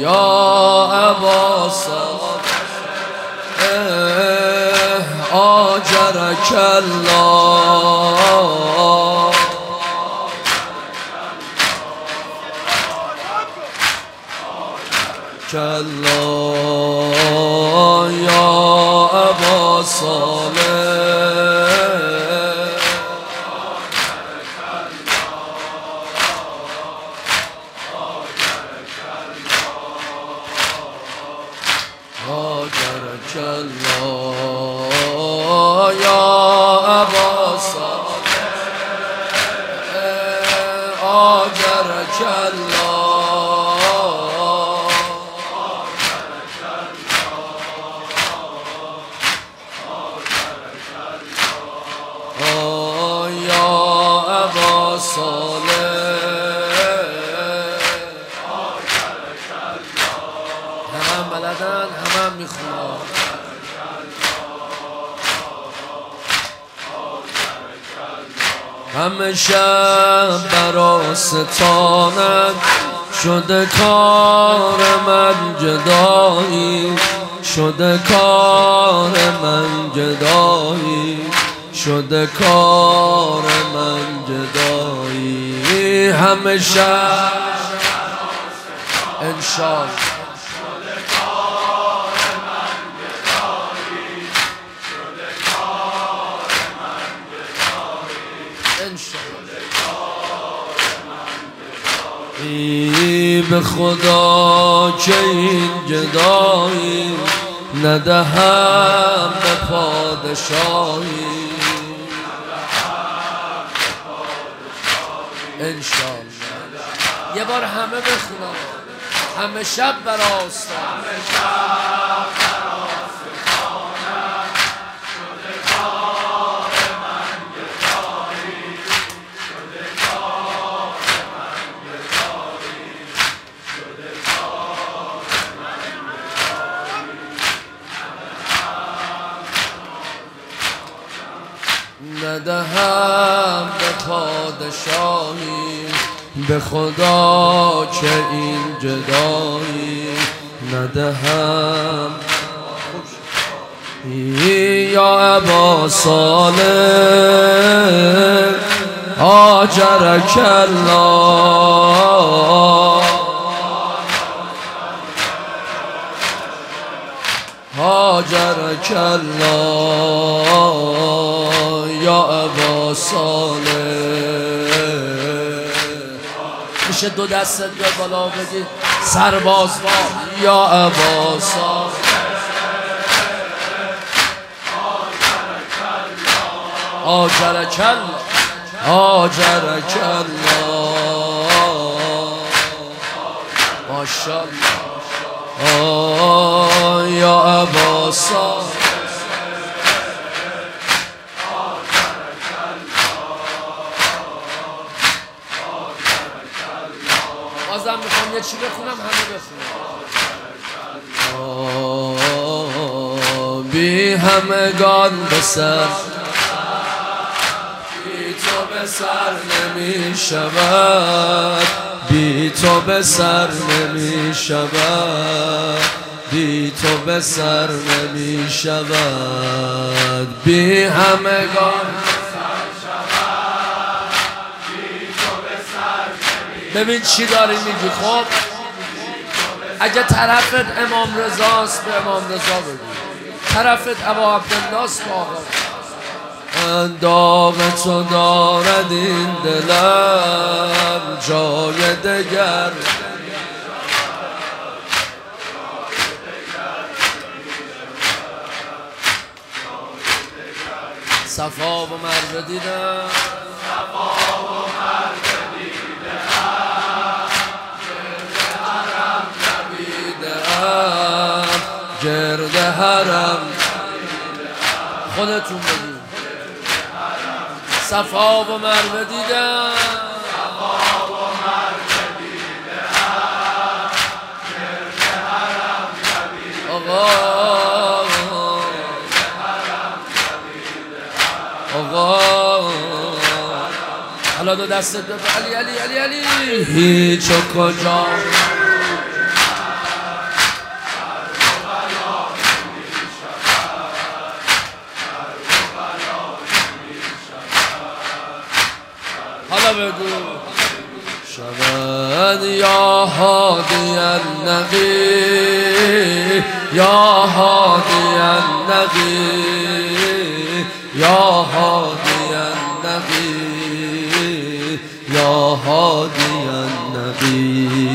یا ابا صالح آجرک الله الله یا ابا صالح آجرک الله یا ابا صالح آجرک الله یا ابا صالح همه بلدن همه میخونن همه شب برا ستانت شده کار من جدایی شده کار من جدایی شده کار من جدایی همه شب انشاءالله به خدا که این جدایی ندهم به پادشاهی انشاءالله یه بار همه بخونم همه شب براستان ندهم به پادشاهی به خدا که این جدایی ندهم یا ابا صالح آجرک الله آجرک الله یا ابا صالح میشه دو دستت به بالا بگی سرباز با یا ابا صالح آجرک الله آجرک الله ماشاءالله یا ابا صالح بازم میخوام یه چی بخونم همه بخونم بی همگان به سر بی تو به سر نمی شود بی تو به سر نمی شود بی تو به سر نمی شود بی همگان ببین چی داری میگی خب اگه طرفت امام رضاست به امام رضا بگو طرفت ابا عبدالله است آقا داغ تو دارد این دلم جای دگر صفا و مروه دیدم گرد حرم خودتون بگید صفا و مروه دیدم آقا حالا دو دستت به علی علی علی علی هیچ و کجا بگو شبن یا هادی النبی یا هادی النبی یا هادی النبی یا هادی النبی